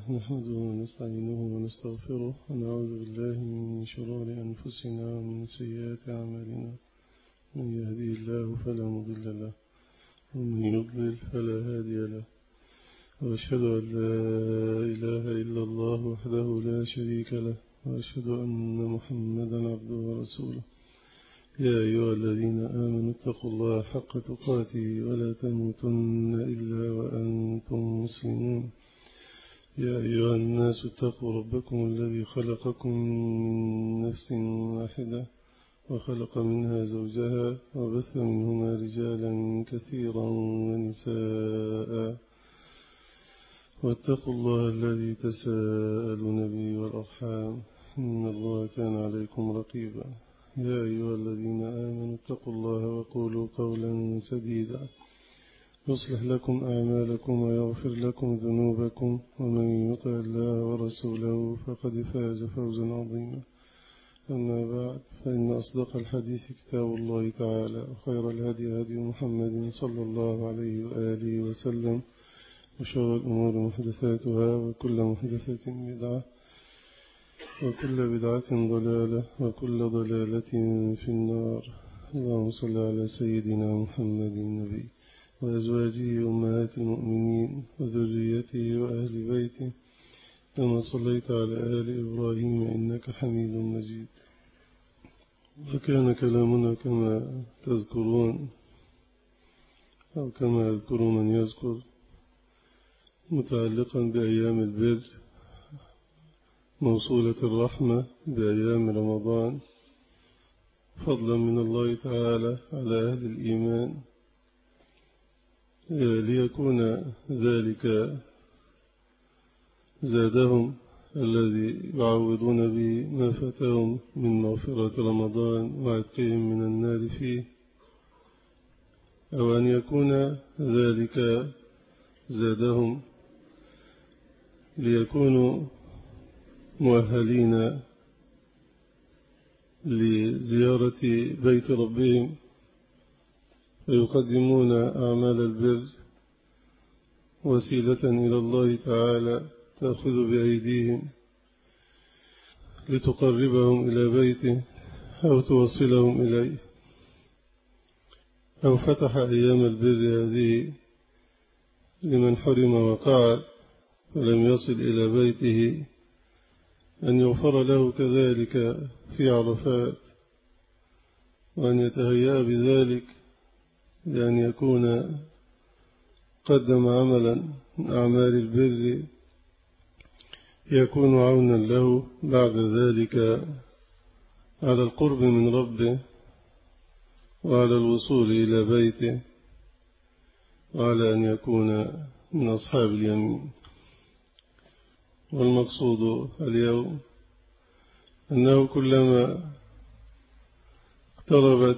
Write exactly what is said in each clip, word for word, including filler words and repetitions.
نحمده ونستعينه ونستغفره ونعوذ بالله من شرور أنفسنا ومن سيئات أعمالنا. من يهدي الله فلا مضل له ومن يضلل فلا هادي له، وأشهد أن لا إله إلا الله وحده لا شريك له، وأشهد أن محمدا عبده ورسوله. يا أيها الذين آمنوا اتقوا الله حق تقاته ولا تموتن إلا وأنتم مسلمون. يا أيها الناس اتقوا ربكم الذي خلقكم من نفس واحدة وخلق منها زوجها وبث منهما رجالا كثيرا ونساء، واتقوا الله الذي تساءلون به والأرحام إن الله كان عليكم رقيبا. يا أيها الذين آمنوا اتقوا الله وقولوا قولا سديدا يصلح لكم أعمالكم ويغفر لكم ذنوبكم، ومن يطع الله ورسوله فقد فاز فوزا عظيما. أما بعد، فإن أصدق الحديث كتاب الله تعالى، وخير الهدي هدي محمد صلى الله عليه وآله وسلم، وشر الأمور محدثاتها، وكل محدثة بدعة، وكل بدعة ضلالة، وكل ضلالة في النار. اللهم صل على سيدنا محمد النبي وأزواجه أمهات المؤمنين وذريته وأهل بيته كما صليت على آل إبراهيم إنك حميد مجيد. وكان كلامنا كما تذكرون أو كما يذكر من يذكر متعلقا بأيام البر، موصولة الرحمة بأيام رمضان، فضلا من الله تعالى على أهل الإيمان، ليكون ذلك زادهم الذي يعوضون به ما فاتهم من مغفرة رمضان وعتقهم من النار فيه، أو أن يكون ذلك زادهم ليكونوا مؤهلين لزيارة بيت ربهم، فيقدمون أعمال البر وسيلة إلى الله تعالى تأخذ بأيديهم لتقربهم إلى بيته أو توصلهم إليه. أو فتح أيام البر هذه لمن حرم وقعد ولم يصل إلى بيته أن يغفر له كذلك في عرفات، وأن يتهيأ بذلك لأن يكون قدم عملا من أعمال البر يكون عونا له بعد ذلك على القرب من ربه، وعلى الوصول إلى بيته، وعلى أن يكون من أصحاب اليمين. والمقصود اليوم أنه كلما اقتربت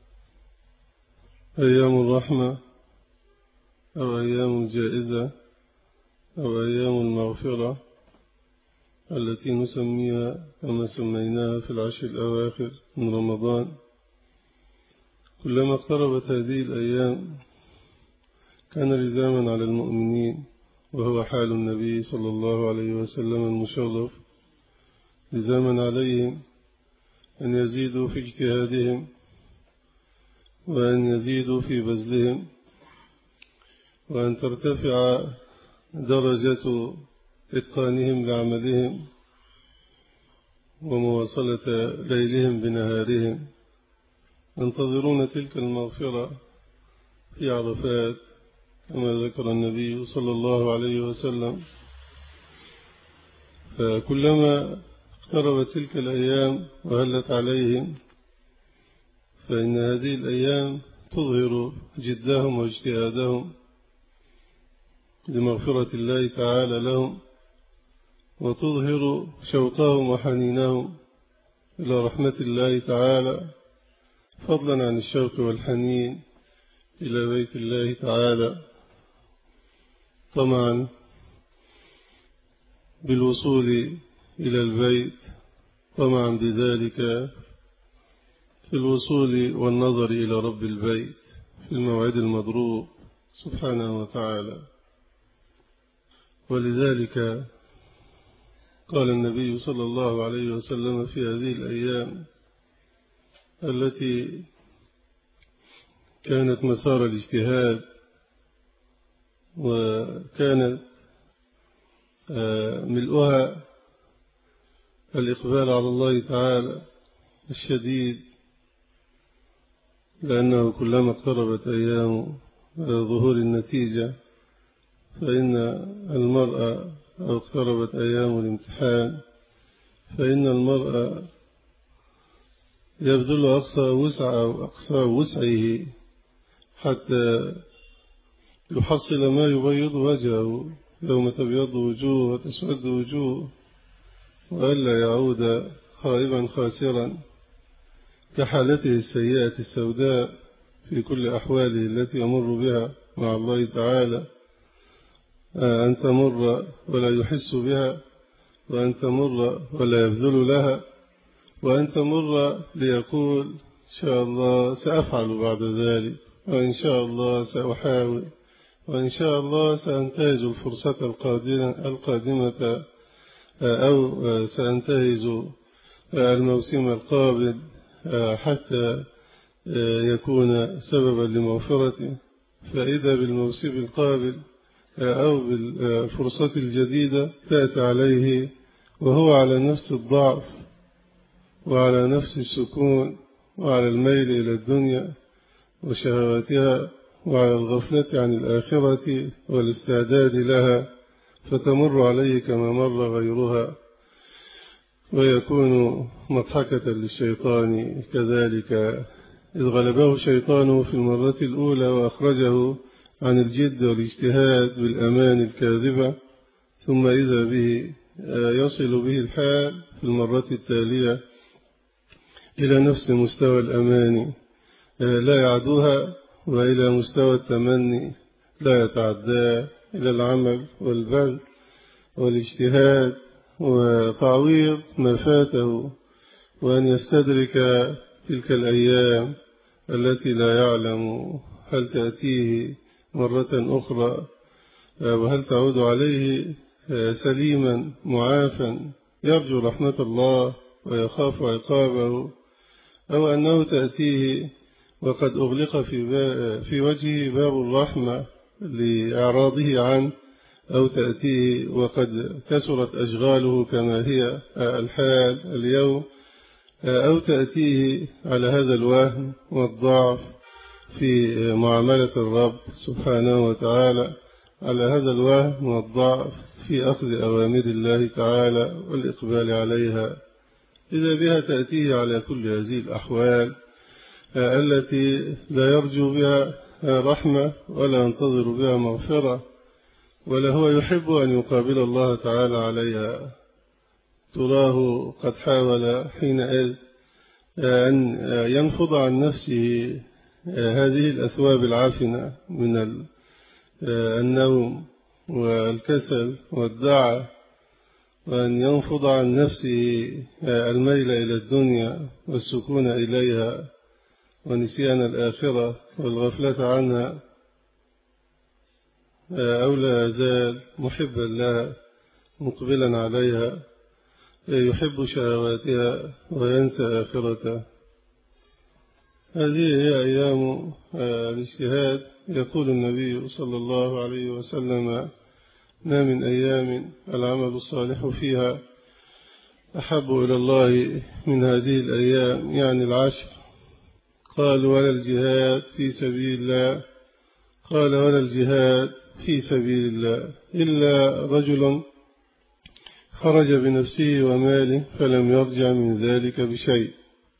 أيام الرحمة أو أيام الجائزة أو أيام المغفرة التي نسميها كما سميناها في العشر الأواخر من رمضان، كلما اقتربت هذه الأيام كان لزاما على المؤمنين، وهو حال النبي صلى الله عليه وسلم المشرف، لزاما عليهم أن يزيدوا في اجتهادهم وأن يزيدوا في بذلهم، وأن ترتفع درجة إتقانهم لعملهم ومواصلة ليلهم بنهارهم، ينتظرون تلك المغفرة في عرفات كما ذكر النبي صلى الله عليه وسلم. فكلما اقتربت تلك الأيام وهلت عليهم، فإن هذه الأيام تظهر جدهم واجتهادهم لمغفرة الله تعالى لهم، وتظهر شوقهم وحنينهم إلى رحمة الله تعالى، فضلا عن الشوق والحنين إلى بيت الله تعالى، طمعا بالوصول إلى البيت، طمعا بذلك في الوصول والنظر إلى رب البيت في الموعد المضروب سبحانه وتعالى. ولذلك قال النبي صلى الله عليه وسلم في هذه الأيام التي كانت مسار الاجتهاد وكانت ملؤها الإقبال على الله تعالى الشديد، لأنه كلما اقتربت أيام ظهور النتيجة فإن المرأة أو اقتربت أيام الامتحان فإن المرأة يبذل أقصى وسع أو أقصى وسعه حتى يحصل ما يبيض وجهه يوم تبيض وجوه وتسود وجوه، وألا يعود خائبا خاسرا كحالته السيئة السوداء في كل أحواله التي يمر بها مع الله تعالى، أن تمر ولا يحس بها، وأن تمر ولا يبذل لها، وأن تمر ليقول إن شاء الله سأفعل بعد ذلك، وإن شاء الله سأحاول، وإن شاء الله سأنتهز الفرصة القادمة أو سأنتهز الموسم القابل حتى يكون سببا لمغفرته. فإذا بالموسم القابل أو بالفرصة الجديدة تأتي عليه وهو على نفس الضعف وعلى نفس السكون وعلى الميل إلى الدنيا وشهواتها وعلى الغفلة عن الآخرة والاستعداد لها، فتمر عليه كما مر غيرها ويكون مضحكة للشيطان كذلك، إذ غلبه شيطانه في المرة الأولى وأخرجه عن الجد والاجتهاد بالأمان الكاذبة، ثم إذا به يصل به الحال في المرة التالية إلى نفس مستوى الأمان لا يعدوها، وإلى مستوى التمني لا يتعدى إلى العمل والبذل والاجتهاد وتعويض ما فاته، وأن يستدرك تلك الأيام التي لا يعلم هل تأتيه مرة أخرى وهل تعود عليه سليما معافا يرجو رحمة الله ويخاف عقابه، أو أنه تأتيه وقد أغلق في, في وجهه باب الرحمة لإعراضه عنه، أو تأتيه وقد كسرت أشغاله كما هي الحال اليوم، أو تأتيه على هذا الوهم والضعف في معاملة الرب سبحانه وتعالى، على هذا الوهم والضعف في أخذ أوامر الله تعالى والإقبال عليها. إذا بها تأتيه على كل هذه الأحوال التي لا يرجو بها رحمة ولا ينتظر بها مغفرة، ولا هو يحب أن يقابل الله تعالى عليها. تراه قد حاول حينئذ أن ينفض عن نفسه هذه الأثواب العافنة من النوم والكسل والدعة، وأن ينفض عن نفسه الميل إلى الدنيا والسكون إليها ونسيان الآخرة والغفلة عنها، أو لا يزال محبا لها مقبلا عليها يحب شهواتها وينسى آخرته. هذه هي أيام الاجتهاد. يقول النبي صلى الله عليه وسلم: ما من أيام العمل الصالح فيها أحب إلى الله من هذه الأيام، يعني العشر. قال: ولا الجهاد في سبيل الله؟ قال: ولا الجهاد في سبيل الله إلا رجل خرج بنفسه وماله فلم يرجع من ذلك بشيء.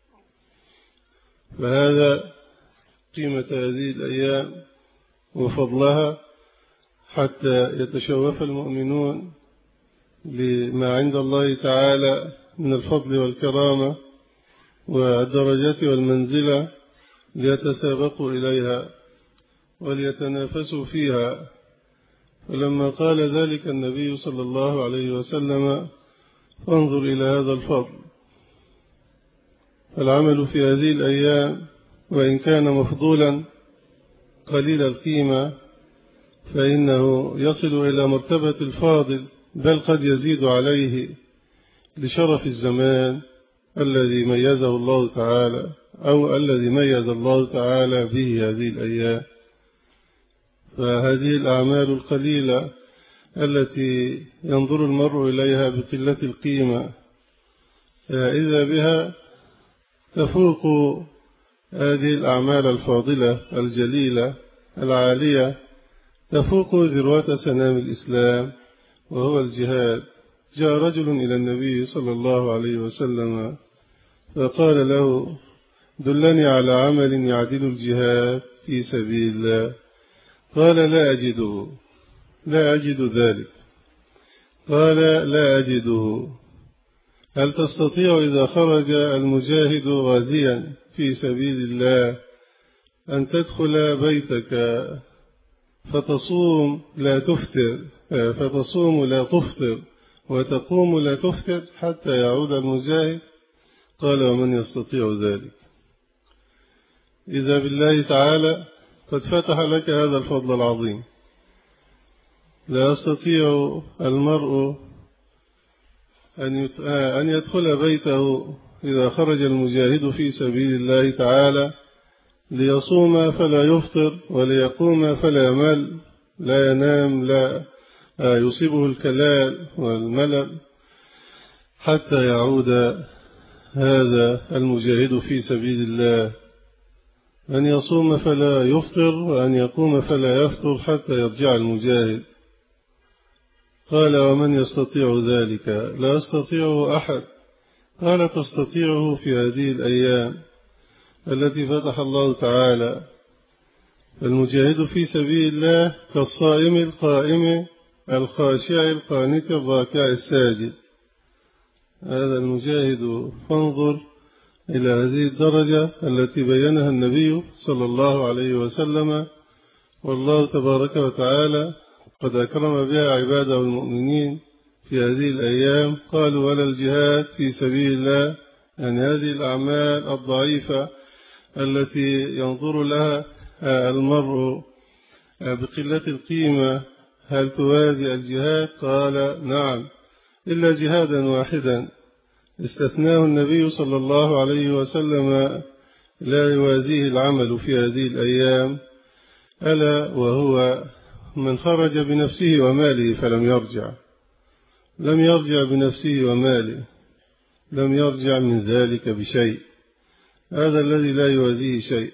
فهذا قيمة هذه الأيام وفضلها، حتى يتشوف المؤمنون لما عند الله تعالى من الفضل والكرامة والدرجات والمنزلة، ليتسابقوا إليها وليتنافسوا فيها. فلما قال ذلك النبي صلى الله عليه وسلم: فانظر إلى هذا الفضل. العمل في هذه الأيام وإن كان مفضولا قليل القيمة فإنه يصل إلى مرتبة الفاضل، بل قد يزيد عليه لشرف الزمان الذي ميزه الله تعالى أو الذي ميز الله تعالى به هذه الأيام. فهذه الأعمال القليلة التي ينظر المرء إليها بقلة القيمة إذا بها تفوق هذه الأعمال الفاضلة الجليلة العالية، تفوق ذروة سنام الإسلام وهو الجهاد. جاء رجل إلى النبي صلى الله عليه وسلم فقال له: دلني على عمل يعدل الجهاد في سبيل الله. قال: لا أجده لا أجد ذلك. قال: لا أجده. هل تستطيع إذا خرج المجاهد غازيا في سبيل الله أن تدخل بيتك فتصوم لا تفطر فتصوم لا تفطر وتقوم لا تفطر حتى يعود المجاهد؟ قال: ومن يستطيع ذلك؟ إذا بالله تعالى قد فتح لك هذا الفضل العظيم. لا يستطيع المرء أن يدخل بيته إذا خرج المجاهد في سبيل الله تعالى ليصوم فلا يفطر وليقوم فلا يمل، لا ينام، لا يصيبه الكلال والملل حتى يعود هذا المجاهد في سبيل الله. أن يصوم فلا يفطر وأن يقوم فلا يفطر حتى يرجع المجاهد. قال: ومن يستطيع ذلك؟ لا يستطيعه أحد. قال: تستطيعه في هذه الأيام التي فتح الله تعالى. المجاهد في سبيل الله كالصائم القائم الخاشع القانت الراكع الساجد. هذا المجاهد. فانظر إلى هذه الدرجة التي بينها النبي صلى الله عليه وسلم، والله تبارك وتعالى قد أكرم بها عباده المؤمنين في هذه الأيام. قالوا: ولا الجهاد في سبيل الله، يعني هذه الأعمال الضعيفة التي ينظر لها المرء بقلة القيمة، هل توازي الجهاد؟ قال: نعم، إلا جهادا واحدا استثناه النبي صلى الله عليه وسلم لا يوازيه العمل في هذه الأيام، ألا وهو من خرج بنفسه وماله فلم يرجع. لم يرجع بنفسه وماله، لم يرجع من ذلك بشيء. هذا الذي لا يوازيه شيء.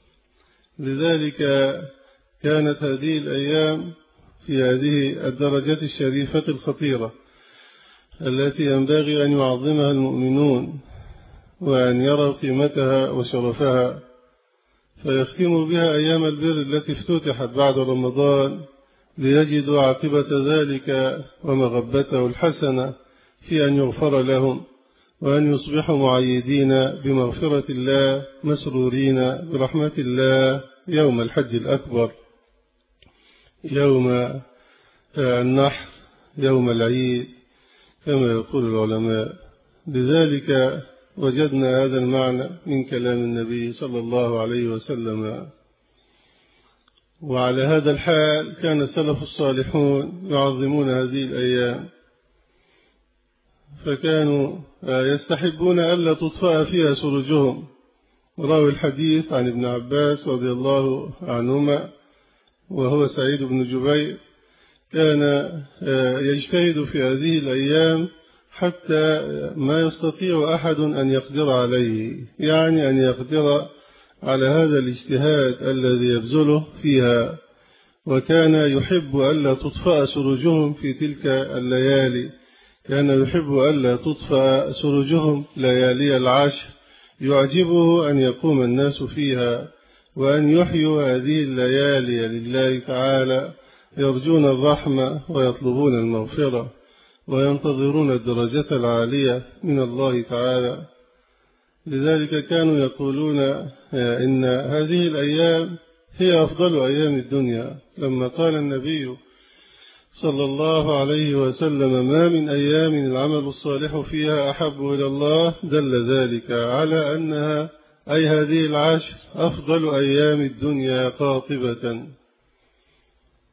لذلك كانت هذه الأيام في هذه الدرجات الشريفة الخطيرة التي ينبغي أن يعظمها المؤمنون وأن يروا قيمتها وشرفها، فيختموا بها أيام البر التي افتتحت بعد رمضان ليجدوا عاقبة ذلك ومغبته الحسنة في أن يغفر لهم وأن يصبحوا معيدين بمغفرة الله مسرورين برحمة الله يوم الحج الأكبر، يوم النحر، يوم العيد كما يقول العلماء. لذلك وجدنا هذا المعنى من كلام النبي صلى الله عليه وسلم. وعلى هذا الحال كان السلف الصالحون يعظمون هذه الأيام، فكانوا يستحبون ألا تطفأ فيها سرجهم. وراوي الحديث عن ابن عباس رضي الله عنهما وهو سعيد بن جبير كان يجتهد في هذه الأيام حتى ما يستطيع أحد أن يقدر عليه، يعني أن يقدر على هذا الاجتهاد الذي يبذله فيها. وكان يحب ألا تطفأ سرجهم في تلك الليالي، كان يحب ألا تطفأ سرجهم ليالي العشر، يعجبه أن يقوم الناس فيها وأن يحيوا هذه الليالي لله تعالى، يرجون الرحمة ويطلبون المغفرة وينتظرون الدرجة العالية من الله تعالى. لذلك كانوا يقولون إن هذه الأيام هي أفضل أيام الدنيا، لما قال النبي صلى الله عليه وسلم: ما من أيام العمل الصالح فيها أحب إلى الله، دل ذلك على أنها أي هذه العشر أفضل أيام الدنيا قاطبة.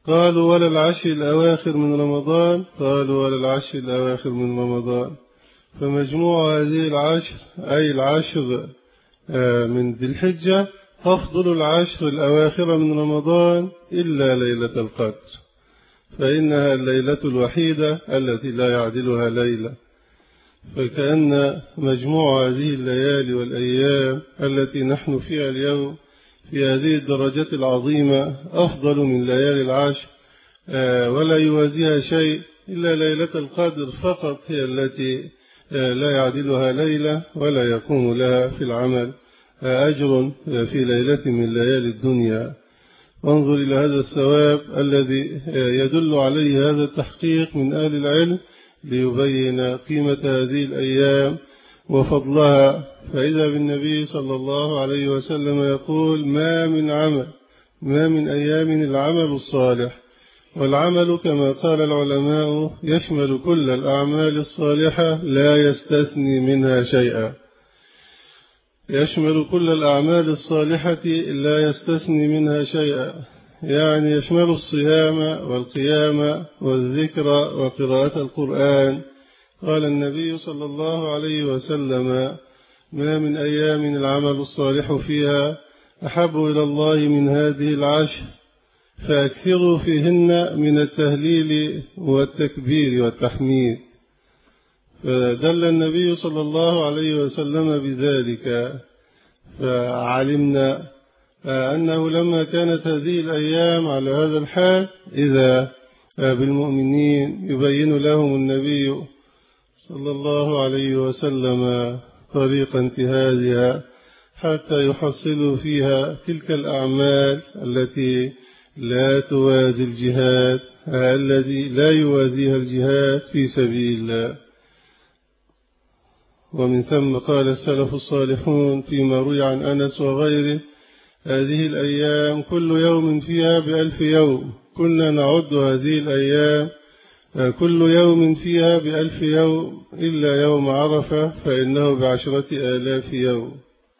قالوا: ولا العشر الأواخر من رمضان؟ قالوا: ولا العشر الأواخر من رمضان. فمجموع هذه العشر أي العشر من ذي الحجة تفضل العشر الأواخر من رمضان إلا ليلة القدر، فإنها الليلة الوحيدة التي لا يعدلها ليلة. فكأن مجموع هذه الليالي والأيام التي نحن فيها اليوم في هذه الدرجة العظيمة أفضل من ليالي العشر، ولا يوازيها شيء إلا ليلة القدر فقط هي التي لا يعدلها ليلة ولا يكون لها في العمل أجر في ليلة من ليالي الدنيا. وانظر إلى هذا الثواب الذي يدل عليه هذا التحقيق من أهل العلم ليبين قيمة هذه الأيام وفضلها. فإذا بالنبي صلى الله عليه وسلم يقول: ما من عمل ما من أيام العمل الصالح، والعمل كما قال العلماء يشمل كل الأعمال الصالحة لا يستثني منها شيئا، يشمل كل الأعمال الصالحة لا يستثني منها شيئا، يعني يشمل الصيام والقيام والذكر وقراءة القرآن. قال النبي صلى الله عليه وسلم: ما من أيام العمل الصالح فيها أحب إلى الله من هذه العشر، فأكثروا فيهن من التهليل والتكبير والتحميد. فدل النبي صلى الله عليه وسلم بذلك، فعلمنا أنه لما كانت هذه الأيام على هذا الحال إذا بالمؤمنين يبين لهم النبي صلى الله عليه وسلم طريق انتهازها حتى يحصلوا فيها تلك الأعمال التي لا توازي الجهاد الذي لا يوازيها الجهاد في سبيل الله. ومن ثم قال السلف الصالحون فيما روي عن أنس وغيره: هذه الأيام كل يوم فيها بألف يوم. كنا نعد هذه الأيام كل يوم فيها بألف يوم إلا يوم عرفة فإنه بعشرة آلاف يوم.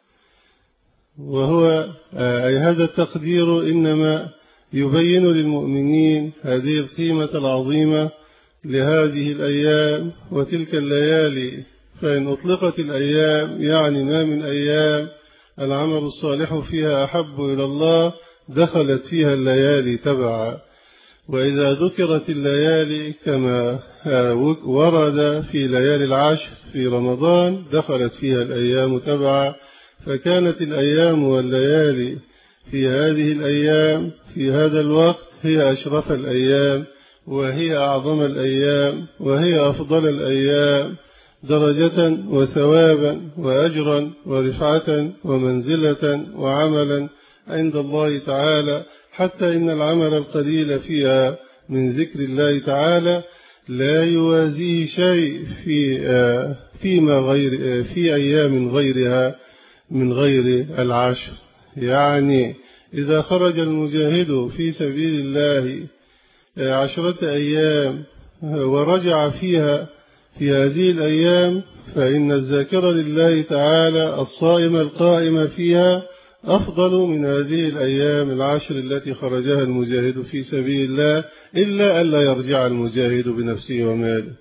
وهو أي هذا التقدير إنما يبين للمؤمنين هذه القيمة العظيمة لهذه الأيام وتلك الليالي. فإن أطلقت الأيام يعني ما من أيام العمل الصالح فيها أحب إلى الله دخلت فيها الليالي تبعا. وإذا ذكرت الليالي كما ورد في ليالي العشر في رمضان دخلت فيها الأيام تبعا. فكانت الأيام والليالي في هذه الأيام في هذا الوقت هي أشرف الأيام وهي أعظم الأيام وهي أفضل الأيام درجة وثوابا وأجرا ورفعة ومنزلة وعملا عند الله تعالى، حتى إن العمل القليل فيها من ذكر الله تعالى لا يوازيه شيء في فيما غير في أيام غيرها من غير العشر. يعني إذا خرج المجاهد في سبيل الله عشرة أيام ورجع فيها في هذه الأيام فإن الذاكر لله تعالى الصائم القائم فيها أفضل من هذه الأيام العشر التي خرجها المجاهد في سبيل الله، إلا ألا يرجع المجاهد بنفسه وماله.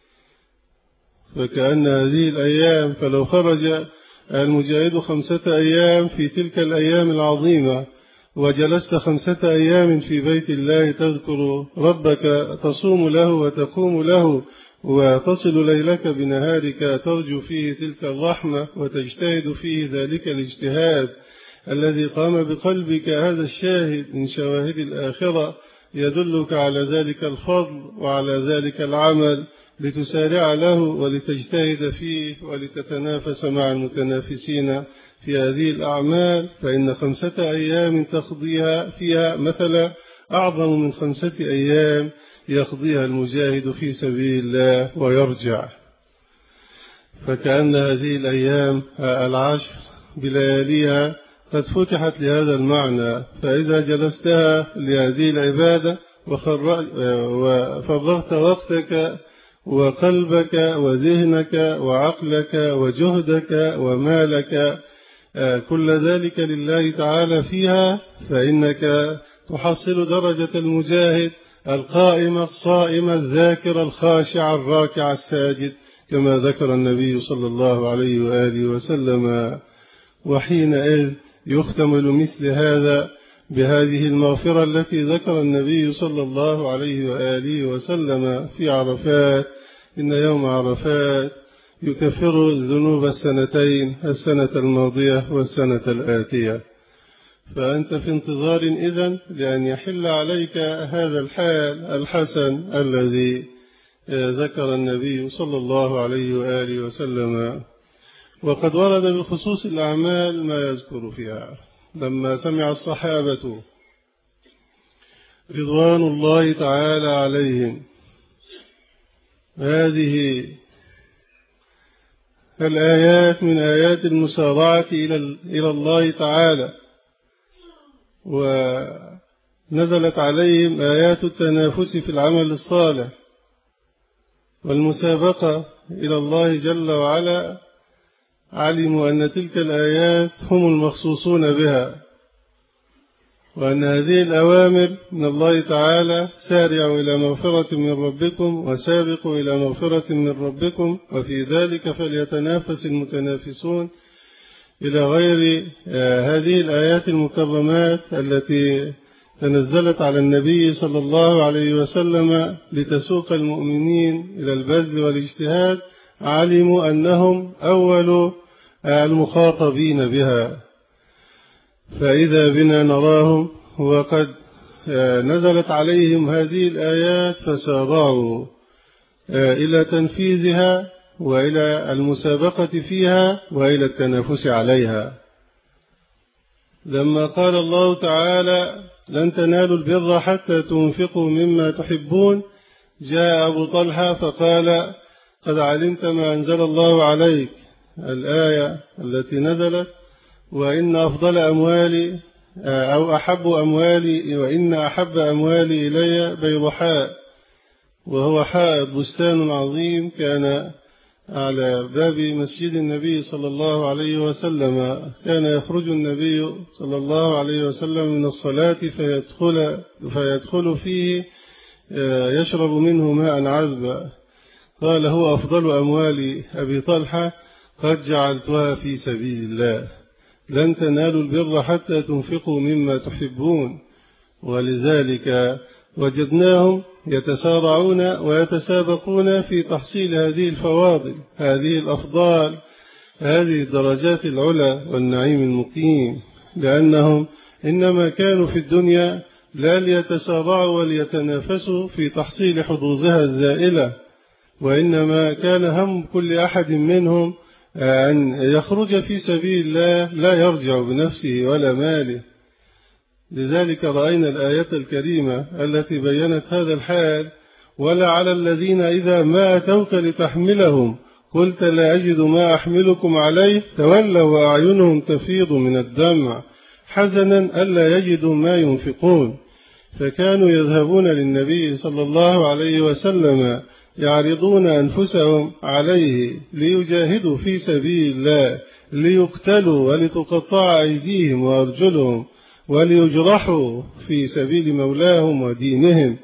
فكأن هذه الأيام فلو خرج المجاهد خمسة أيام في تلك الأيام العظيمة وجلست خمسة أيام في بيت الله تذكر ربك تصوم له وتقوم له وتصل ليلك بنهارك ترجو فيه تلك الرحمة وتجتهد فيه ذلك الاجتهاد الذي قام بقلبك، هذا الشاهد من شواهد الآخرة يدلك على ذلك الفضل وعلى ذلك العمل لتسارع له ولتجتهد فيه ولتتنافس مع المتنافسين في هذه الأعمال. فإن خمسة أيام تقضيها فيها مثلا أعظم من خمسة أيام يقضيها المجاهد في سبيل الله ويرجع. فكأن هذه الأيام العشر بلياليها قد فتحت لهذا المعنى. فإذا جلستها لهذه العبادة وفرغت وقتك وقلبك وذهنك وعقلك وجهدك ومالك كل ذلك لله تعالى فيها، فإنك تحصل درجة المجاهد القائم الصائم الذاكر الخاشع الراكع الساجد كما ذكر النبي صلى الله عليه وآله وسلم. وحينئذ يختمل مثل هذا بهذه المغفرة التي ذكر النبي صلى الله عليه وآله وسلم في عرفات: إن يوم عرفات يكفر الذنوب السنتين، السنة الماضية والسنة الآتية. فأنت في انتظار إذن لأن يحل عليك هذا الحال الحسن الذي ذكر النبي صلى الله عليه وآله وسلم. وقد ورد بخصوص الأعمال ما يذكر فيها. لما سمع الصحابة رضوان الله تعالى عليهم هذه الآيات من آيات المسارعة إلى الله تعالى، ونزلت عليهم آيات التنافس في العمل الصالح والمسابقة إلى الله جل وعلا، علموا أن تلك الآيات هم المخصوصون بها، وأن هذه الأوامر من الله تعالى: سارعوا إلى مغفرة من ربكم وسابقوا إلى مغفرة من ربكم وفي ذلك فليتنافس المتنافسون، إلى غير هذه الآيات المكرمات التي تنزلت على النبي صلى الله عليه وسلم لتسوق المؤمنين إلى البذل والاجتهاد. علموا أنهم أول المخاطبين بها، فإذا بنا نراهم وقد نزلت عليهم هذه الآيات فسارعوا إلى تنفيذها وإلى المسابقة فيها وإلى التنافس عليها. لما قال الله تعالى: لن تنالوا البر حتى تنفقوا مما تحبون، جاء أبو طلحة فقال: قد علمت ما أنزل الله عليك، الآية التي نزلت: وإن أفضل أموالي أو أحب أموالي وإن أحب أموالي إلي بيضحاء، وهو حائط بستان عظيم كان على باب مسجد النبي صلى الله عليه وسلم. كان يخرج النبي صلى الله عليه وسلم من الصلاة فيدخل, فيدخل فيه يشرب منه ماء عذبا. قال: هو أفضل أموال أبي طلحة، قد جعلتها في سبيل الله. لن تنالوا البر حتى تنفقوا مما تحبون. ولذلك وجدناهم يتسارعون ويتسابقون في تحصيل هذه الفواضل، هذه الأفضال، هذه الدرجات العلى والنعيم المقيم، لأنهم إنما كانوا في الدنيا لا ليتسارعوا وليتنافسوا في تحصيل حظوظها الزائلة، وإنما كان هم كل أحد منهم أن يخرج في سبيل الله لا يرجع بنفسه ولا ماله. لذلك رأينا الآية الكريمة التي بيّنت هذا الحال: ولا على الذين إذا ما أتوك لتحملهم قلت لا أجد ما أحملكم عليه تولوا وأعينهم تفيض من الدمع حزنا ألا يجدوا ما ينفقون. فكانوا يذهبون للنبي صلى الله عليه وسلم يعرضون أنفسهم عليه ليجاهدوا في سبيل الله، ليقتلوا ولتقطع أيديهم وأرجلهم وليجرحوا في سبيل مولاهم ودينهم.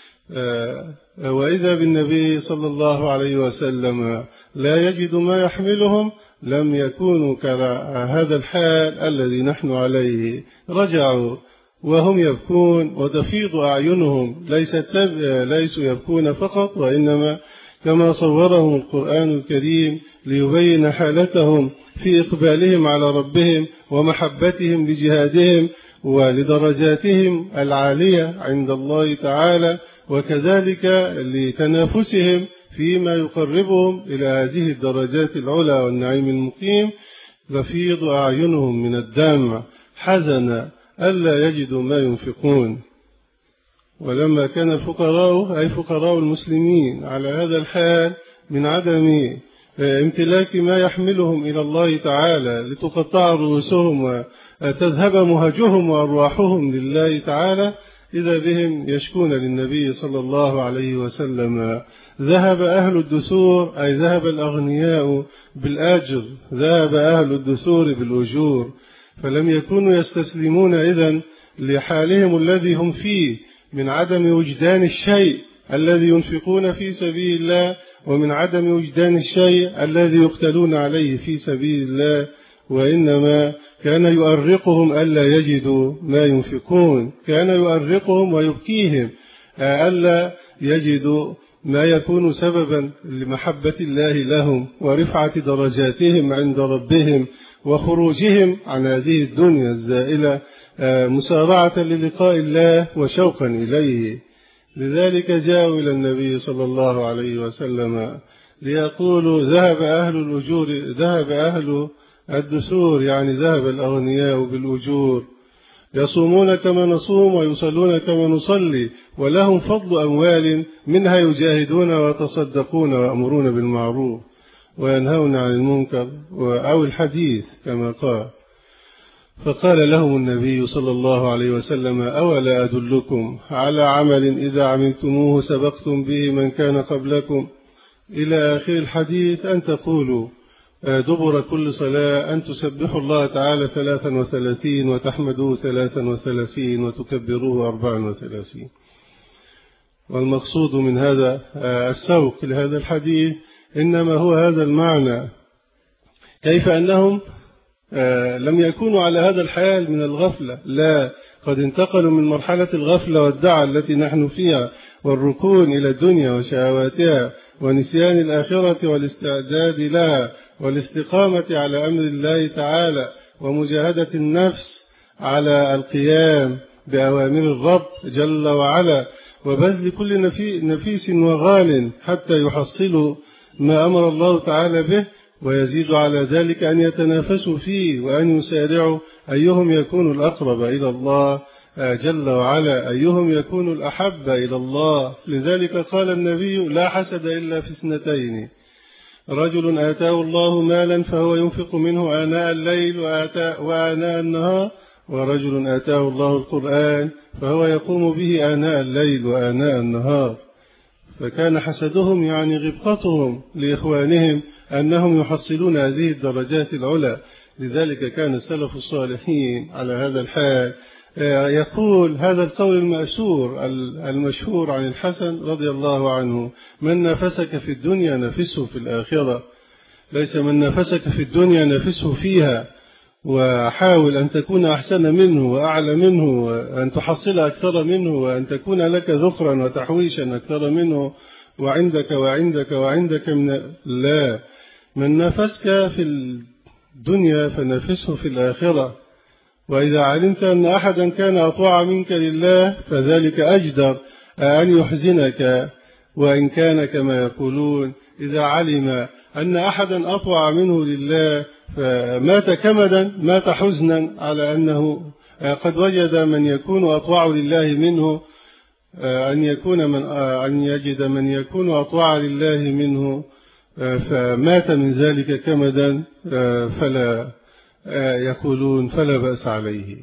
وإذا بالنبي صلى الله عليه وسلم لا يجد ما يحملهم لم يكونوا كهذا الحال الذي نحن عليه. رجعوا وهم يبكون وتفيض أعينهم، ليست ليسوا يبكون فقط، وإنما كما صورهم القرآن الكريم ليبين حالتهم في إقبالهم على ربهم ومحبتهم لجهادهم ولدرجاتهم العالية عند الله تعالى، وكذلك لتنافسهم فيما يقربهم إلى هذه الدرجات العلى والنعيم المقيم. تفيض أعينهم من الدمع حزنا ألا يجدوا ما ينفقون. ولما كان الفقراء أي فقراء المسلمين على هذا الحال من عدم امتلاك ما يحملهم إلى الله تعالى لتقطع رؤوسهم وتذهب مهجهم وأرواحهم لله تعالى، إذا بهم يشكون للنبي صلى الله عليه وسلم. ذهب أهل الدثور أي ذهب الأغنياء بالآجر، ذهب أهل الدثور بالأجور، فلم يكونوا يستسلمون إذن لحالهم الذي هم فيه من عدم وجدان الشيء الذي ينفقون في سبيل الله ومن عدم وجدان الشيء الذي يقتلون عليه في سبيل الله، وإنما كان يؤرقهم ألا يجدوا ما ينفقون، كان يؤرقهم ويبكيهم ألا يجدوا ما يكون سببا لمحبة الله لهم ورفعة درجاتهم عند ربهم وخروجهم عن هذه الدنيا الزائلة مسارعة للقاء الله وشوقا إليه. لذلك جاءوا إلى النبي صلى الله عليه وسلم ليقولوا ذهب أهل الأجور، ذهب أهل الدثور، يعني ذهب الأغنياء بالأجور، يصومون كما نصوم ويصلون كما نصلي، ولهم فضل أموال منها يجاهدون ويتصدقون ويأمرون بالمعروف وينهون عن المنكر أو الحديث كما قال. فقال لهم النبي صلى الله عليه وسلم أولا أدلكم على عمل إذا عملتموه سبقتم به من كان قبلكم، إلى آخر الحديث، أن تقولوا دبر كل صلاة أن تسبحوا الله تعالى ثلاثا وثلاثين وتحمدوه ثلاثا وثلاثين وتكبروه أربعا وثلاثين. والمقصود من هذا السوق لهذا الحديث إنما هو هذا المعنى، كيف أنهم لم يكونوا على هذا الحال من الغفلة، لا، قد انتقلوا من مرحلة الغفلة والدعة التي نحن فيها والركون إلى الدنيا وشهواتها ونسيان الآخرة والاستعداد لها والاستقامة على أمر الله تعالى ومجاهدة النفس على القيام بأوامر الرب جل وعلا وبذل كل نفيس وغال حتى يحصلوا ما أمر الله تعالى به، ويزيد على ذلك أن يتنافسوا فيه وأن يسارعوا أيهم يكون الأقرب إلى الله جل وعلا، أيهم يكون الأحب إلى الله. لذلك قال النبي لا حسد إلا في اثنتين، رجل آتاه الله مالا فهو ينفق منه آناء الليل وآناء النهار، ورجل آتاه الله القرآن فهو يقوم به آناء الليل وآناء النهار. فكان حسدهم يعني غبطتهم لإخوانهم أنهم يحصلون هذه الدرجات العلى. لذلك كان السلف الصالحين على هذا الحال. يقول هذا القول المأسور المشهور عن الحسن رضي الله عنه: من نفسك في الدنيا نفسه في الآخرة، ليس من نفسك في الدنيا نفسه فيها، وحاول أن تكون أحسن منه وأعلى منه وأن تحصل أكثر منه وأن تكون لك ذخرا وتحويشا أكثر منه وعندك وعندك وعندك من لا، من نفسك في الدنيا فنفسه في الآخرة. وإذا علمت أن أحدا كان أطوع منك لله فذلك أجدر أن يحزنك، وإن كان كما يقولون إذا علم أن أحدا أطوع منه لله فمات كمدا مات حزنا على أنه قد وجد من يكون أطوع لله منه، أن يكون من أن يجد من يكون أطوع لله منه فمات من ذلك كمدا، فلا يقولون فلا بأس عليه.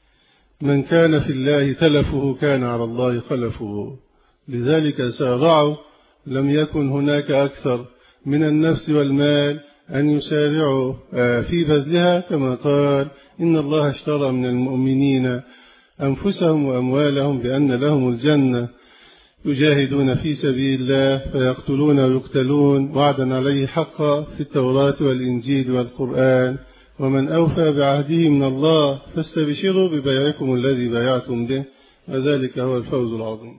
من كان في الله تلفه كان على الله خلفه. لذلك سارعوا، لم يكن هناك أكثر من النفس والمال أن يسارعوا في بذلها، كما قال إن الله اشترى من المؤمنين أنفسهم وأموالهم بأن لهم الجنة يجاهدون في سبيل الله فيقتلون ويقتلون وعدا عليه حقا في التوراة والإنجيل والقرآن، ومن أوفى بعهده من الله فاستبشروا ببيعكم الذي بايعتم به وذلك هو الفوز العظيم.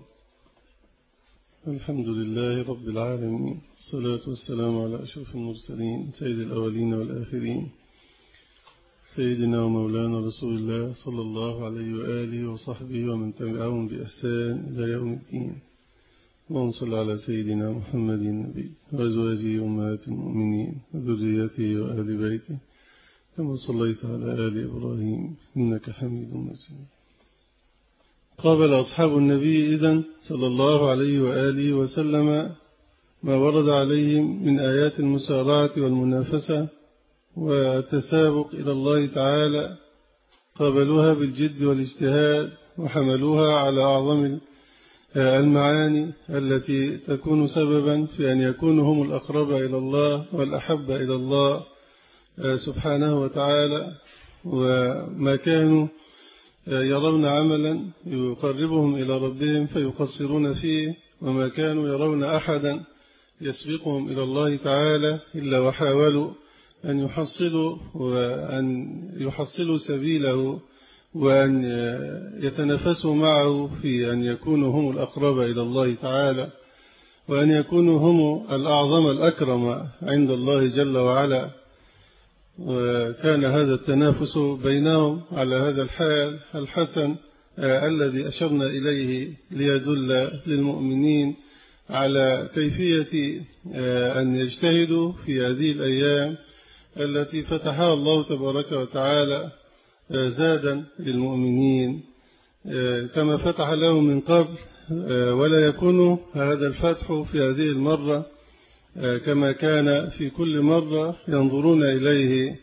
الحمد لله رب العالمين، الصلاة والسلام على أشرف المرسلين سيد الأولين والآخرين، سيدنا ومولانا رسول الله صلى الله عليه وآله وصحبه ومن تبعهم بإحسان إلى يوم الدين. اللهم صل على سيدنا محمد النبي وأزواجه أمهات المؤمنين وذريته وأهل بيته كما صليت على آل إبراهيم إنك حميد مجيد. قابل أصحاب النبي إذن صلى الله عليه وآله وسلم ما ورد عليهم من آيات المسارعة والمنافسة والتسابق إلى الله تعالى، قابلوها بالجد والاجتهاد وحملوها على أعظم المعاني التي تكون سببا في أن يكونوا هم الأقرب إلى الله والأحب إلى الله سبحانه وتعالى، وما كانوا يرون عملا يقربهم إلى ربهم فيقصرون فيه، وما كانوا يرون أحدا يسبقهم إلى الله تعالى إلا وحاولوا أن يحصلوا وأن يحصلوا سبيله وأن يتنافسوا معه في أن يكونوا هم الأقرب إلى الله تعالى وأن يكونوا هم الأعظم الأكرم عند الله جل وعلا. وكان هذا التنافس بينهم على هذا الحال الحسن الذي أشرنا إليه ليدل للمؤمنين على كيفية أن يجتهدوا في هذه الأيام التي فتحها الله تبارك وتعالى زادا للمؤمنين كما فتح لهم من قبل، ولا يكون هذا الفتح في هذه المرة كما كان في كل مرة ينظرون إليه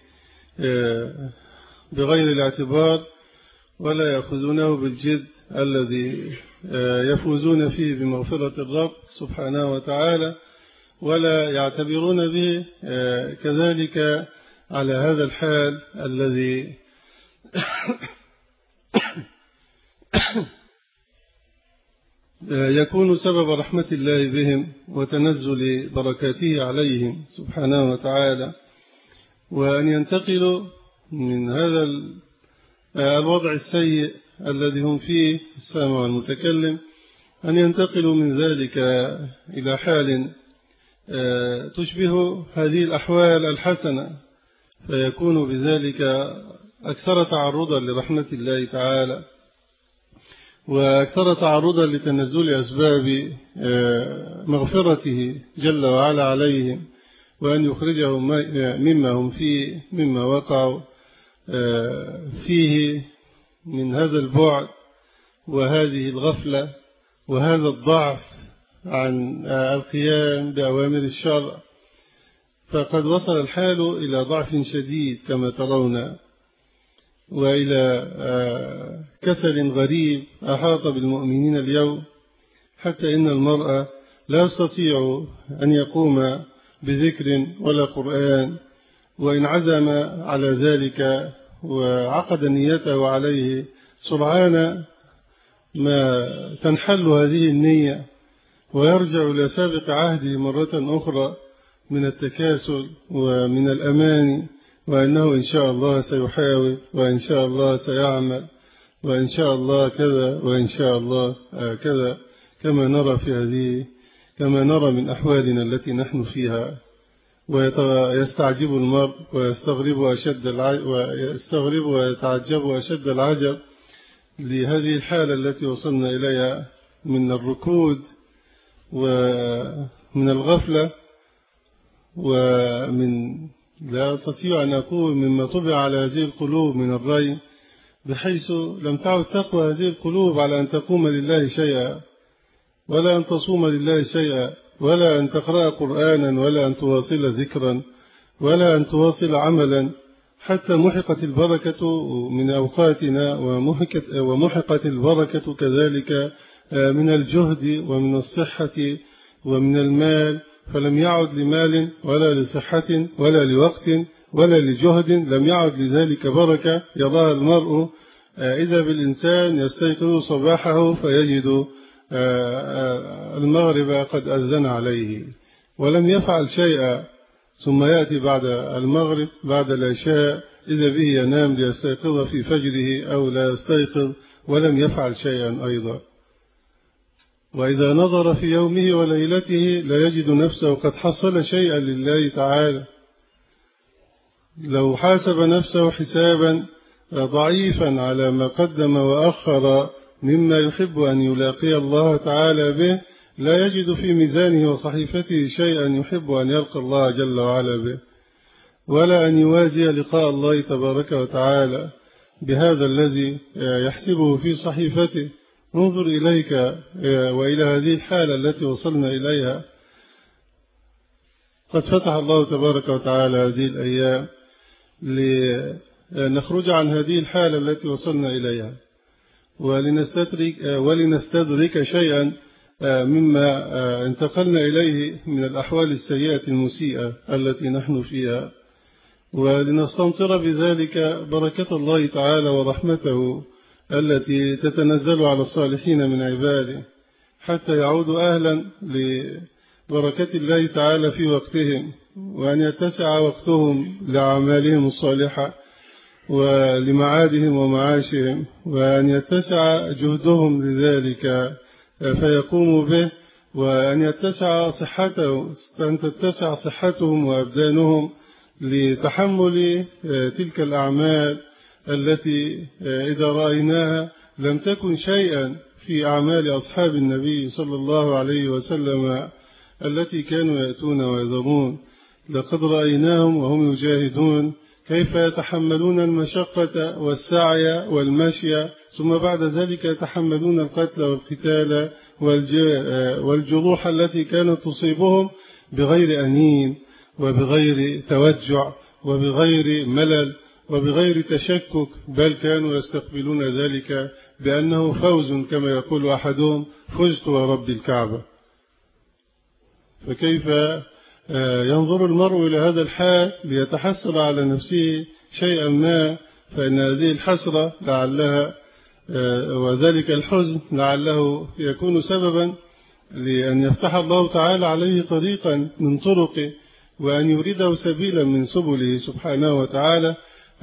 بغير الاعتبار ولا يأخذونه بالجد الذي يفوزون فيه بمغفرة الرب سبحانه وتعالى، ولا يعتبرون به كذلك على هذا الحال الذي يكون سبب رحمة الله بهم وتنزل بركاته عليهم سبحانه وتعالى، وأن ينتقلوا من هذا الوضع السيء الذي هم فيه السامع والمتكلم، أن ينتقلوا من ذلك إلى حال تشبه هذه الأحوال الحسنة، فيكون بذلك أكثر تعرضا لرحمة الله تعالى وأكثر تعرضا لتنزل أسباب مغفرته جل وعلا عليهم، وأن يخرجهم مما هم فيه مما وقعوا فيه من هذا البعد وهذه الغفلة وهذا الضعف عن القيام بأوامر الشرع. فقد وصل الحال إلى ضعف شديد كما ترون، وإلى كسل غريب أحاط بالمؤمنين اليوم، حتى إن المرأة لا يستطيع أن يقوم بذكر ولا قرآن، وإن عزم على ذلك وعقد نيته عليه سرعان ما تنحل هذه النية ويرجع إلى سابق عهده مرة أخرى من التكاسل ومن الأمان، وأنه إن شاء الله سيحاول وإن شاء الله سيعمل وإن شاء الله كذا وإن شاء الله كذا، كما نرى في هذه كما نرى من أحوالنا التي نحن فيها. ويستعجب المرء ويستغرب أشد ويستغرب ويتعجب أشد العجب لهذه الحالة التي وصلنا إليها من الركود ومن الغفلة ومن لا أستطيع أن أقول مما طبع على هذه القلوب من الري، بحيث لم تعد تقوى هذه القلوب على أن تقوم لله شيئا ولا أن تصوم لله شيئا ولا أن تقرأ قرآنا ولا أن تواصل ذكرا ولا أن تواصل عملا، حتى محقت البركة من أوقاتنا ومحقت, ومحقت البركة كذلك من الجهد ومن الصحة ومن المال، فلم يعد لمال ولا لصحة ولا لوقت ولا لجهد، لم يعد لذلك بركة يراها المرء إذا بالإنسان يستيقظ صباحه فيجد المغرب قد أذن عليه ولم يفعل شيئا، ثم يأتي بعد المغرب بعد العشاء إذا به ينام ليستيقظ في فجره أو لا يستيقظ ولم يفعل شيئا أيضا. وإذا نظر في يومه وليلته لا يجد نفسه قد حصل شيئا لله تعالى. لو حاسب نفسه حسابا ضعيفا على ما قدم وأخر مما يحب أن يلاقي الله تعالى به، لا يجد في ميزانه وصحيفته شيئا يحب أن يلقى الله جل وعلا به، ولا أن يوازي لقاء الله تبارك وتعالى بهذا الذي يحسبه في صحيفته. انظر إليك وإلى هذه الحالة التي وصلنا إليها. قد فتح الله تبارك وتعالى هذه الأيام لنخرج عن هذه الحالة التي وصلنا إليها ولنستدرك, ولنستدرك شيئا مما انتقلنا إليه من الأحوال السيئة المسيئة التي نحن فيها، ولنستمطر بذلك بركة الله تعالى ورحمته التي تتنزل على الصالحين من عباده، حتى يعودوا أهلا بركة الله تعالى في وقتهم، وأن يتسع وقتهم لأعمالهم الصالحة ولمعادهم ومعاشهم، وأن يتسع جهدهم لذلك فيقوموا به، وأن يتسع صحته أن تتسع صحتهم وأبدانهم لتحمل تلك الأعمال التي إذا رأيناها لم تكن شيئا في أعمال أصحاب النبي صلى الله عليه وسلم التي كانوا يأتون ويذرون. لقد رأيناهم وهم يجاهدون كيف يتحملون المشقة والسعي والمشي، ثم بعد ذلك يتحملون القتل والقتال والجروح التي كانت تصيبهم بغير أنين وبغير توجع وبغير ملل وبغير تشكك، بل كانوا يستقبلون ذلك بأنه فوز، كما يقول أحدهم: فزت ورب الكعبة. فكيف ينظر المرء إلى هذا الحال ليتحسر على نفسه شيئا ما، فإن هذه الحسرة لعلها وذلك الحزن لعله يكون سببا لأن يفتح الله تعالى عليه طريقا من طرقه، وأن يريده سبيلا من سبله سبحانه وتعالى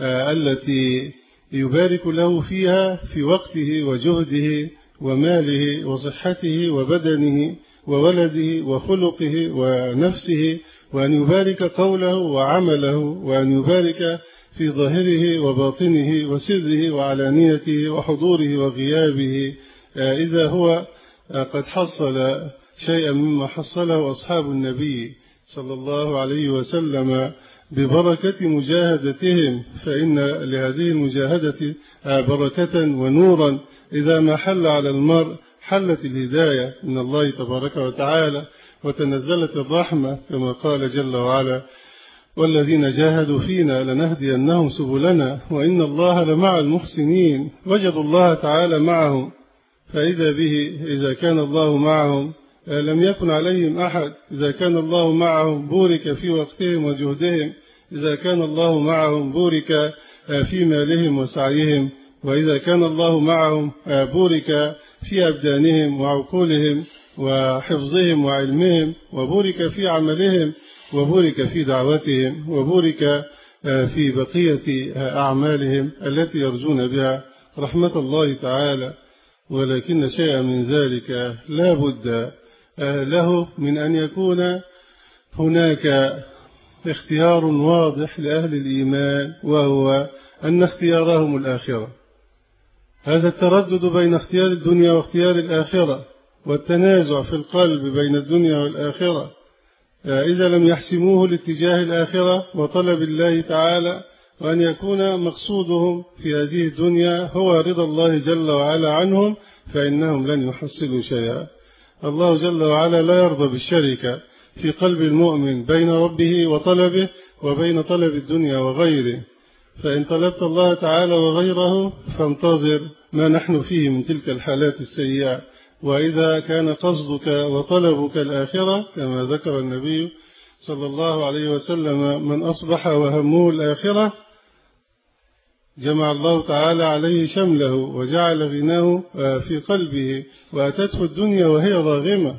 التي يبارك له فيها في وقته وجهده وماله وصحته وبدنه وولده وخلقه ونفسه، وأن يبارك قوله وعمله، وأن يبارك في ظاهره وباطنه وسره وعلانيته وحضوره وغيابه، إذا هو قد حصل شيئا مما حصله أصحاب النبي صلى الله عليه وسلم ببركة مجاهدتهم، فإن لهذه المجاهدة بركة ونورا إذا ما حل على المرء حلت الهداية من الله تبارك وتعالى وتنزلت الرحمة، كما قال جل وعلا: والذين جاهدوا فينا لنهدينهم سبلنا وإن الله لمع المحسنين. وجدوا الله تعالى معهم، فإذا به إذا كان الله معهم لم يكن عليهم أحد، إذا كان الله معهم بورك في وقتهم وجهدهم، إذا كان الله معهم بورك في مالهم وسعيهم، وإذا كان الله معهم بورك في أبدانهم وعقولهم وحفظهم وعلمهم، وبورك في عملهم، وبورك في دعوتهم، وبورك في بقية أعمالهم التي يرجون بها رحمة الله تعالى. ولكن شيئا من ذلك لا بد له من أن يكون هناك اختيار واضح لأهل الإيمان، وهو أن اختيارهم الآخرة. هذا التردد بين اختيار الدنيا واختيار الآخرة والتنازع في القلب بين الدنيا والآخرة، إذا لم يحسموه لاتجاه الآخرة وطلب الله تعالى، وأن يكون مقصودهم في هذه الدنيا هو رضا الله جل وعلا عنهم، فإنهم لن يحصلوا شيئا. الله جل وعلا لا يرضى بالشركة في قلب المؤمن بين ربه وطلبه وبين طلب الدنيا وغيره. فإن طلبت الله تعالى وغيره فانتظر ما نحن فيه من تلك الحالات السيئة. وإذا كان قصدك وطلبك الآخرة كما ذكر النبي صلى الله عليه وسلم: من أصبح وهمه الآخرة جمع الله تعالى عليه شمله وجعل غناه في قلبه وأتته الدنيا وهي راغمة.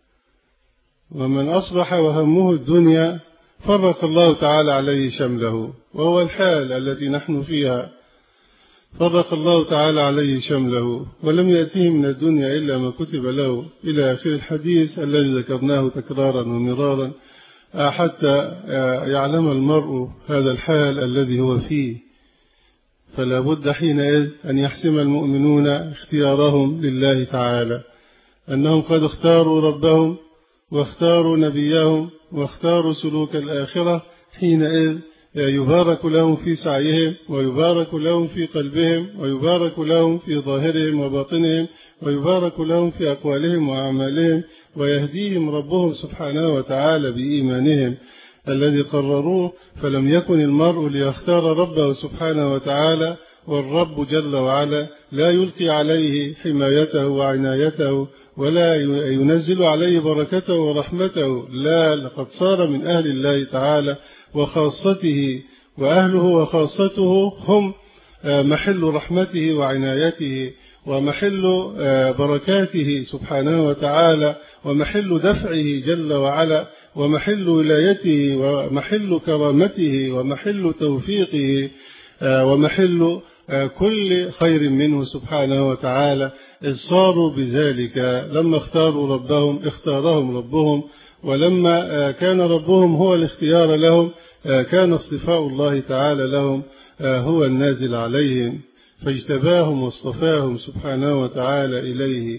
ومن أصبح وهمه الدنيا فرق الله تعالى عليه شمله، وهو الحال التي نحن فيها. فرق الله تعالى عليه شمله ولم يأتيه من الدنيا إلا ما كتب له، إلى آخر الحديث الذي ذكرناه تكرارا ومرارا حتى يعلم المرء هذا الحال الذي هو فيه. فلا بد حينئذ أن يحسم المؤمنون اختيارهم لله تعالى، أنهم قد اختاروا ربهم واختاروا نبيهم واختاروا سلوك الآخرة. حينئذ يبارك لهم في سعيهم، ويبارك لهم في قلبهم، ويبارك لهم في ظاهرهم وباطنهم، ويبارك لهم في أقوالهم وأعمالهم، ويهديهم ربهم سبحانه وتعالى بإيمانهم الذي قرروه. فلم يكن المرء ليختار ربه سبحانه وتعالى، والرب جل وعلا لا يلقي عليه حمايته وعنايته ولا ينزل عليه بركته ورحمته، لا، لقد صار من أهل الله تعالى وخاصته، وأهله وخاصته هم محل رحمته وعنايته ومحل بركاته سبحانه وتعالى، ومحل دفعه جل وعلا، ومحل ولايته، ومحل كرامته، ومحل توفيقه، ومحل كل خير منه سبحانه وتعالى. إذ صاروا بذلك لما اختاروا ربهم اختارهم ربهم، ولما كان ربهم هو الاختيار لهم كان اصطفاء الله تعالى لهم هو النازل عليهم، فاجتباهم واصطفاهم سبحانه وتعالى إليه.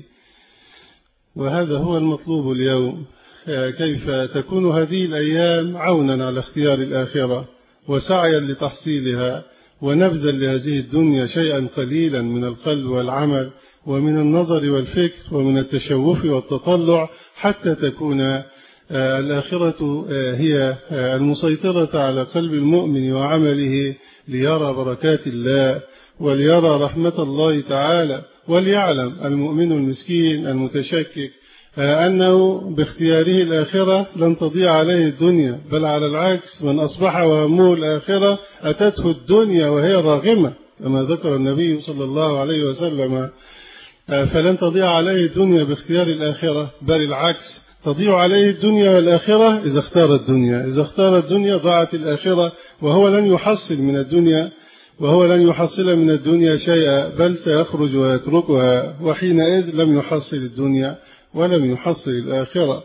وهذا هو المطلوب اليوم، كيف تكون هذه الأيام عونا على اختيار الآخرة وسعيا لتحصيلها، ونبذا لهذه الدنيا شيئا قليلا من القلب والعمل ومن النظر والفكر ومن التشوف والتطلع، حتى تكون الآخرة هي المسيطرة على قلب المؤمن وعمله، ليرى بركات الله وليرى رحمة الله تعالى، وليعلم المؤمن المسكين المتشكك أنه باختياره الآخرة لن تضيع عليه الدنيا، بل على العكس، من أصبح وهمه الآخرة أتته الدنيا وهي راغمة، كما ذكر النبي صلى الله عليه وسلم. فلن تضيع عليه الدنيا باختيار الآخرة، بل العكس، تضيع عليه الدنيا والآخرة إذا اختار الدنيا. إذا اختار الدنيا ضاعت الآخرة، وهو لن يحصل من الدنيا وهو لن يحصل من الدنيا شيئا، بل سيخرج ويتركها، وحينئذ لم يحصل الدنيا ولم يحصل الآخرة.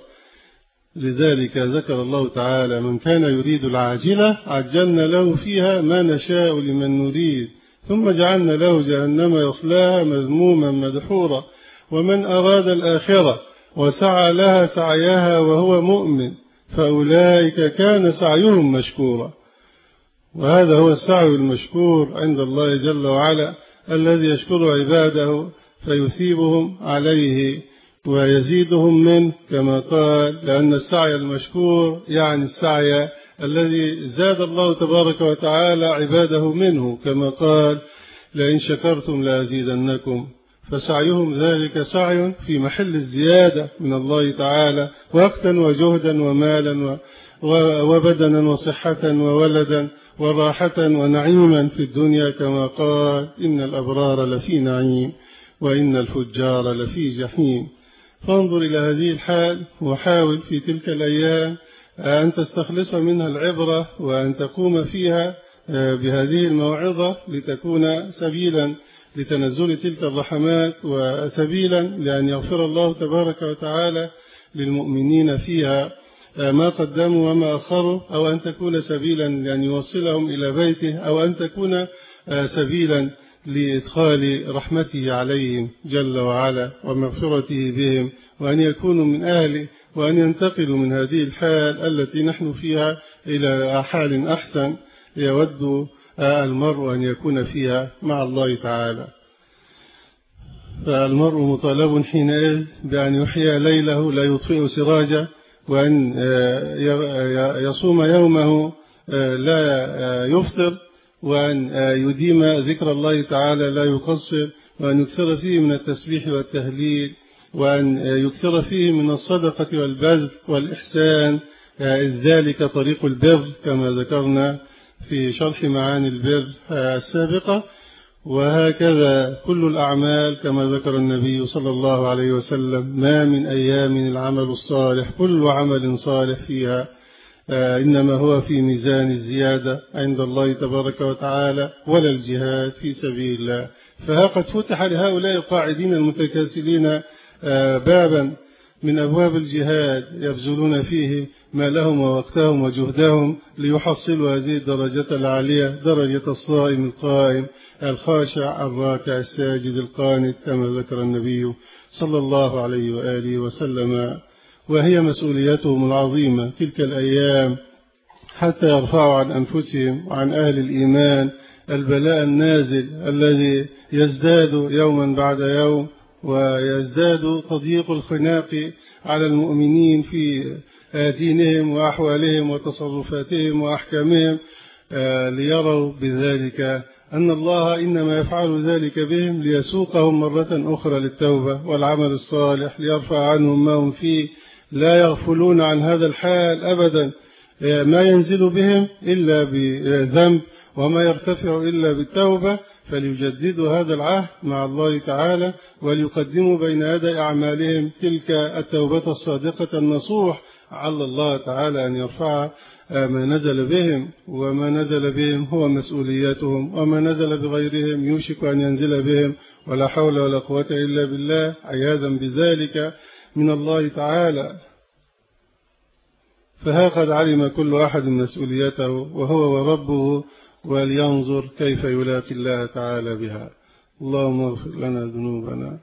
لذلك ذكر الله تعالى: من كان يريد العاجلة عجلنا له فيها ما نشاء لمن نريد ثم جعلنا له جهنم يصلاها مذموما مدحورا، ومن أراد الآخرة وسعى لها سعيها وهو مؤمن فأولئك كان سعيهم مشكورا. وهذا هو السعي المشكور عند الله جل وعلا، الذي يشكر عباده فيثيبهم عليه ويزيدهم منه، كما قال: لأن السعي المشكور يعني السعي الذي زاد الله تبارك وتعالى عباده منه، كما قال: لئن شكرتم لأزيدنكم. فسعيهم ذلك سعي في محل الزيادة من الله تعالى، وقتا وجهدا ومالا وبدنا وصحة وولدا وراحة ونعيما في الدنيا، كما قال: إن الأبرار لفي نعيم وإن الفجار لفي جحيم. فانظر إلى هذه الحال، وحاول في تلك الأيام أن تستخلص منها العبرة، وأن تقوم فيها بهذه الموعظة لتكون سبيلا لتنزل تلك الرحمات، وسبيلا لأن يغفر الله تبارك وتعالى للمؤمنين فيها ما قدموا وما أخروا، أو أن تكون سبيلا لأن يوصلهم إلى بيته، أو أن تكون سبيلا لإدخال رحمته عليهم جل وعلا ومغفرته بهم، وأن يكونوا من أهله، وأن ينتقلوا من هذه الحال التي نحن فيها إلى حال أحسن يود المرء أن يكون فيها مع الله تعالى. فالمرء مطالب حينئذ بأن يحيي ليله لا يطفئ سراجه، وأن يصوم يومه لا يفطر، وأن يديم ذكر الله تعالى لا يقصر، وأن يكثر فيه من التسبيح والتهليل، وأن يكثر فيه من الصدقة والبذل والإحسان، إذ ذلك طريق البر كما ذكرنا في شرح معاني البر السابقة. وهكذا كل الأعمال كما ذكر النبي صلى الله عليه وسلم: ما من أيام العمل الصالح كل عمل صالح فيها إنما هو في ميزان الزيادة عند الله تبارك وتعالى، ولا الجهاد في سبيل الله. فها قد فتح لهؤلاء القاعدين المتكاسلين بابا من أبواب الجهاد يبذلون فيه ما لهم ووقتهم وجهدهم ليحصلوا هذه الدرجة العالية، درجة الصائم القائم الخاشع الراكع الساجد القانت، كما ذكر النبي صلى الله عليه وآله وسلم. وهي مسؤوليتهم العظيمة تلك الأيام، حتى يرفعوا عن أنفسهم وعن أهل الإيمان البلاء النازل الذي يزداد يوما بعد يوم، ويزداد تضييق الخناق على المؤمنين في دينهم وأحوالهم وتصرفاتهم وأحكامهم، ليروا بذلك أن الله إنما يفعل ذلك بهم ليسوقهم مرة أخرى للتوبة والعمل الصالح، ليرفع عنهم ما هم فيه. لا يغفلون عن هذا الحال أبدا، ما ينزل بهم إلا بذنب وما يرتفع إلا بالتوبة، فليجددوا هذا العهد مع الله تعالى وليقدموا بين يدي أعمالهم تلك التوبة الصادقة النصوح، على الله تعالى أن يرفع ما نزل بهم، وما نزل بهم هو مسؤولياتهم، وما نزل بغيرهم يوشك أن ينزل بهم، ولا حول ولا قوة إلا بالله، عياذا بذلك من الله تعالى. فها قد علم كل أحد مسؤوليته وهو وربه، ولينظر كيف يلاقي الله تعالى بها. اللهم اغفر لنا ذنوبنا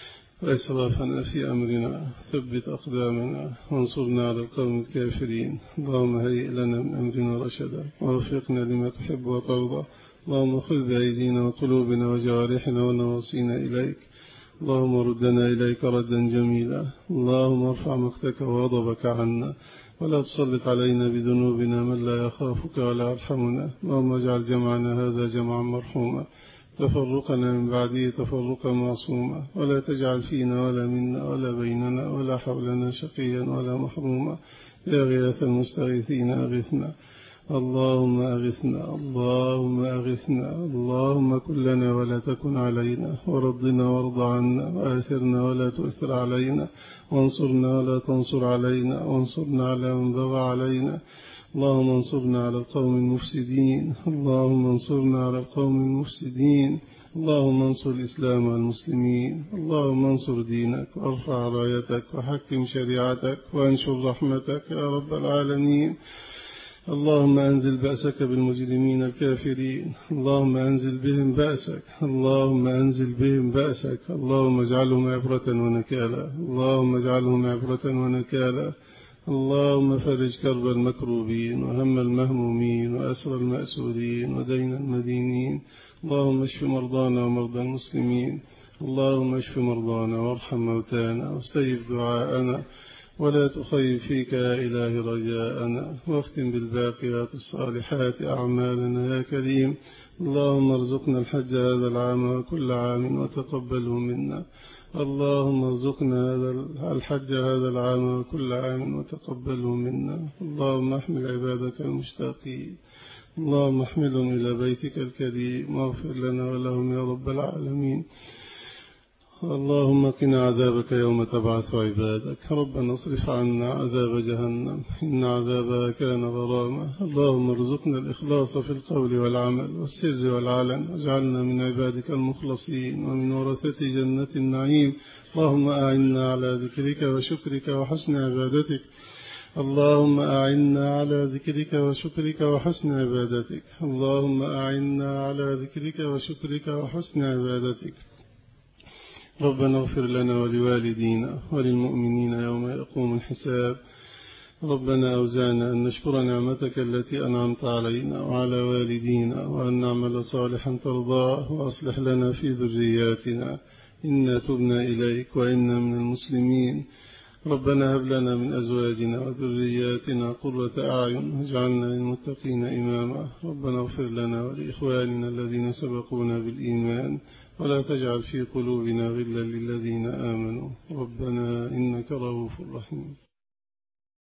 وإسرافنا في أمرنا، ثبت أقدامنا وانصرنا على القوم الكافرين. اللهم هيئ لنا من أمرنا رشدا ووفقنا لما تحب وترضى. اللهم خذ بأيدينا وقلوبنا وجوارحنا ونواصينا إليك. اللهم ردنا إليك ردا جميلا. اللهم ارفع مقتك وغضبك عنا، ولا تسلط علينا بذنوبنا من لا يخافك ولا يرحمنا. اللهم اجعل جمعنا هذا جمعا مرحوما، تفرقنا من بعده تفرقا معصوما، ولا تجعل فينا ولا منا ولا بيننا ولا حولنا شقيا ولا محروما. يا غياث المستغيثين أغثنا، اللهم أغثنا، اللهم أغثنا. اللهم كن لنا ولا تكن علينا، ورضنا وارض عنا، وآثرنا ولا تؤثر علينا، وانصرنا ولا تنصر علينا، وانصرنا على من بغى علينا. اللهم انصرنا على القوم المفسدين، اللهم انصرنا على القوم المفسدين. اللهم انصر الإسلام والمسلمين، اللهم انصر دينك وارفع رايتك وحكم شريعتك وانشر رحمتك يا رب العالمين. اللهم أنزل بأسك بالمجرمين الكافرين، اللهم أنزل بهم بأسك، اللهم أنزل بهم بأسك. اللهم اجعلهم عبرة ونكالا، اللهم اجعلهم عبرة ونكالا. اللهم فرج كرب المكروبين وهم المهمومين وأسر المأسورين ودين المدينين. اللهم اشف مرضانا ومرضى المسلمين، اللهم اشف مرضانا وارحم موتانا واستجب دعاءنا، ولا تخيب فيك يا إله رجاءنا، واختم بالباقيات الصالحات أعمالنا يا كريم. اللهم ارزقنا الحج هذا العام وكل عام وتقبله منا. اللهم ارزقنا هذا الحج هذا العام وكل عام وتقبله منا. اللهم احمل عبادك المشتاقين، اللهم احملهم إلى بيتك الكريم، واغفر لنا ولهم يا رب العالمين. اللهم قنا عذابك يوم تبعث عبادك. ربنا اصرف عنا عذاب جهنم، إن عذابها كان غراما. اللهم ارزقنا الإخلاص في القول والعمل والسر والعلن، واجعلنا من عبادك المخلصين ومن ورثة جنة النعيم. اللهم أعنا على ذكرك وشكرك وحسن عبادتك، اللهم أعنا على ذكرك وشكرك وحسن عبادتك، اللهم أعنا على ذكرك وشكرك وحسن عبادتك. ربنا اغفر لنا ولوالدينا وللمؤمنين يوم يقوم الحساب. ربنا أوزعنا أن نشكر نعمتك التي أنعمت علينا وعلى والدينا، وأن نعمل صالحا ترضاه، وأصلح لنا في ذرياتنا، إنا تبنا إليك وإنا من المسلمين. ربنا هب لنا من أزواجنا وذرياتنا قرة أعين واجعلنا للمتقين إماما. ربنا اغفر لنا ولإخواننا الذين سبقونا بالإيمان، ولا تجعل في قلوبنا غلا للذين آمنوا. ربنا إنك رؤوف رحيم.